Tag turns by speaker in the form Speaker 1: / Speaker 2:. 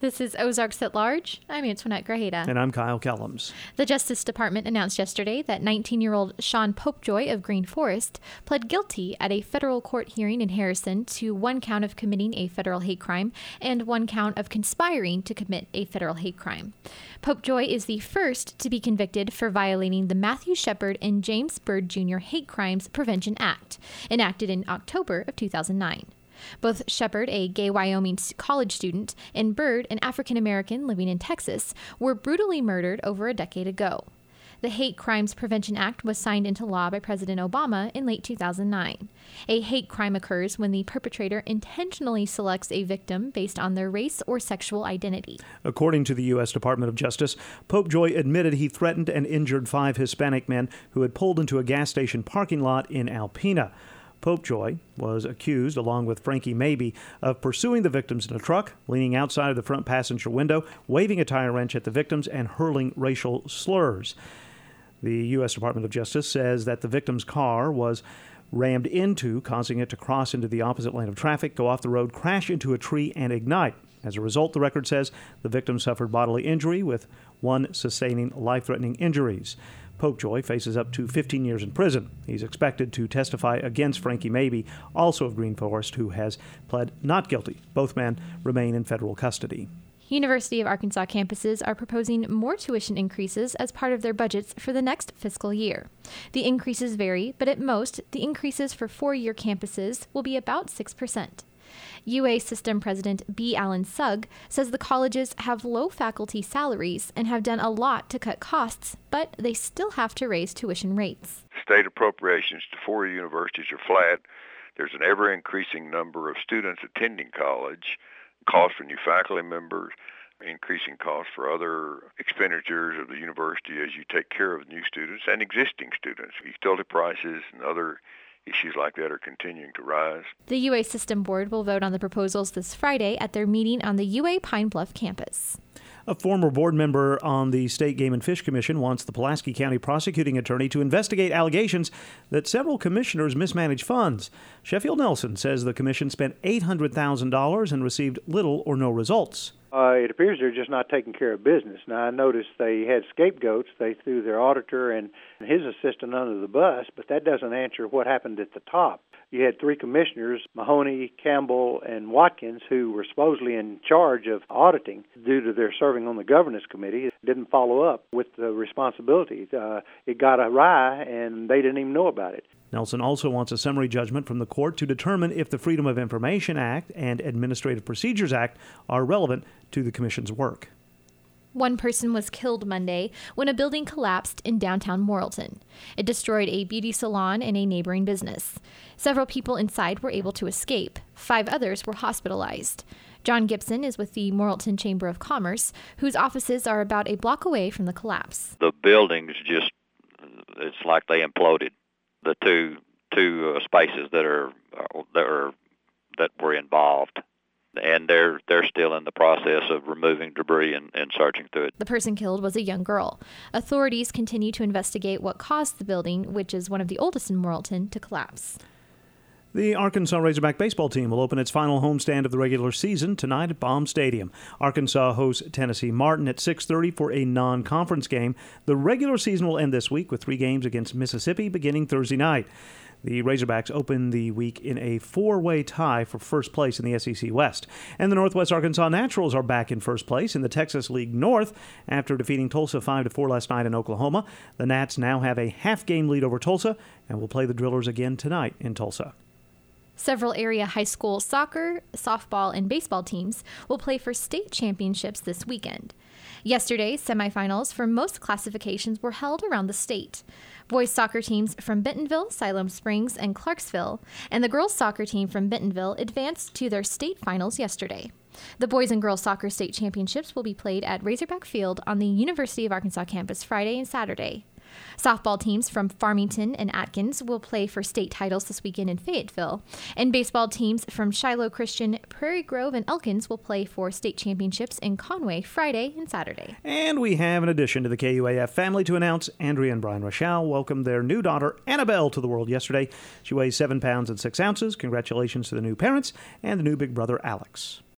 Speaker 1: This is Ozarks at Large. I'm Antoinette Grajeda.
Speaker 2: And I'm Kyle Kellums.
Speaker 1: The Justice Department announced yesterday that 19-year-old Sean Popejoy of Green Forest pled guilty at a federal court hearing in Harrison to 1 count of committing a federal hate crime and 1 count of conspiring to commit a federal hate crime. Popejoy is the first to be convicted for violating the Matthew Shepard and James Byrd Jr. Hate Crimes Prevention Act, enacted in October of 2009. Both Shepard, a gay Wyoming college student, and Byrd, an African-American living in Texas, were brutally murdered over a decade ago. The Hate Crimes Prevention Act was signed into law by President Obama in late 2009. A hate crime occurs when the perpetrator intentionally selects a victim based on their race or sexual identity.
Speaker 2: According to the U.S. Department of Justice, Popejoy admitted he threatened and injured 5 Hispanic men who had pulled into a gas station parking lot in Alpena. Popejoy was accused, along with Frankie Maybe, of pursuing the victims in a truck, leaning outside of the front passenger window, waving a tire wrench at the victims, and hurling racial slurs. The U.S. Department of Justice says that the victim's car was rammed into, causing it to cross into the opposite lane of traffic, go off the road, crash into a tree, and ignite. As a result, the record says the victim suffered bodily injury, with 1 sustaining life-threatening injuries. Popejoy faces up to 15 years in prison. He's expected to testify against Frankie Maybe, also of Green Forest, who has pled not guilty. Both men remain in federal custody.
Speaker 1: University of Arkansas campuses are proposing more tuition increases as part of their budgets for the next fiscal year. The increases vary, but at most, the increases for 4-year campuses will be about 6%. UA System President B. Allen Sugg says the colleges have low faculty salaries and have done a lot to cut costs, but they still have to raise tuition rates.
Speaker 3: State appropriations to 4 universities are flat. There's an ever-increasing number of students attending college, costs for new faculty members, increasing costs for other expenditures of the university as you take care of new students and existing students. Utility prices and other issues like that are continuing to rise.
Speaker 1: The UA System Board will vote on the proposals this Friday at their meeting on the UA Pine Bluff campus.
Speaker 2: A former board member on the State Game and Fish Commission wants the Pulaski County prosecuting attorney to investigate allegations that several commissioners mismanaged funds. Sheffield Nelson says the commission spent $800,000 and received little or no results.
Speaker 4: It appears they're just not taking care of business. Now, I noticed they had scapegoats. They threw their auditor and his assistant under the bus, but that doesn't answer what happened at the top. You had 3 commissioners, Mahoney, Campbell, and Watkins, who were supposedly in charge of auditing due to their serving on the governance committee. Didn't follow up with the responsibility. It got awry, and they didn't even know about it.
Speaker 2: Nelson also wants a summary judgment from the court to determine if the Freedom of Information Act and Administrative Procedures Act are relevant to the commission's work.
Speaker 1: 1 person was killed Monday when a building collapsed in downtown Morrilton. It destroyed a beauty salon and a neighboring business. Several people inside were able to escape. 5 others were hospitalized. John Gibson is with the Morrilton Chamber of Commerce, whose offices are about a block away from the collapse.
Speaker 5: The buildings it's like they imploded. The two spaces that were involved. And they're still in the process of removing debris and searching through it.
Speaker 1: The person killed was a young girl. Authorities continue to investigate what caused the building, which is one of the oldest in Morrilton, to collapse.
Speaker 2: The Arkansas Razorback baseball team will open its final homestand of the regular season tonight at Baum Stadium. Arkansas hosts Tennessee Martin at 6:30 for a non-conference game. The regular season will end this week with 3 games against Mississippi beginning Thursday night. The Razorbacks open the week in a 4-way tie for first place in the SEC West. And the Northwest Arkansas Naturals are back in first place in the Texas League North after defeating Tulsa 5-4 last night in Oklahoma. The Nats now have a half-game lead over Tulsa and will play the Drillers again tonight in Tulsa.
Speaker 1: Several area high school soccer, softball, and baseball teams will play for state championships this weekend. Yesterday, semifinals for most classifications were held around the state. Boys soccer teams from Bentonville, Siloam Springs, and Clarksville, and the girls soccer team from Bentonville advanced to their state finals yesterday. The boys and girls soccer state championships will be played at Razorback Field on the University of Arkansas campus Friday and Saturday. Softball teams from Farmington and Atkins will play for state titles this weekend in Fayetteville, and baseball teams from Shiloh Christian, Prairie Grove, and Elkins will play for state championships in Conway Friday and Saturday.
Speaker 2: And we have an addition to the KUAF family to announce. Andrea and Brian Rochelle welcomed their new daughter, Annabelle, to the world yesterday. She weighs 7 pounds and 6 ounces. Congratulations to the new parents and the new big brother, Alex.